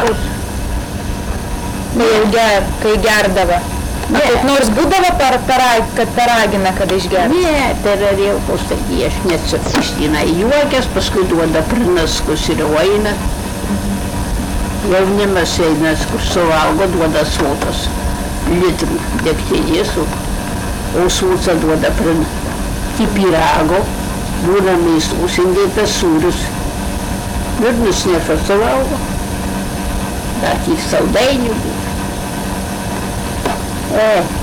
Kai gerdavo. Kaip nors būdavo kad paragina, kad išgertų? Ne, tai yra rielkos, taigi aš neatsakystina juokės, paskui duoda prinaskus ir eina. Jaunimas eina, kur suvalgo, duoda sotas, litrų degtinės, o sūca duoda pirago, būna mėsos, indėtas sūrius. Ir nusneša suvalgo. Dar tik saldainių būna.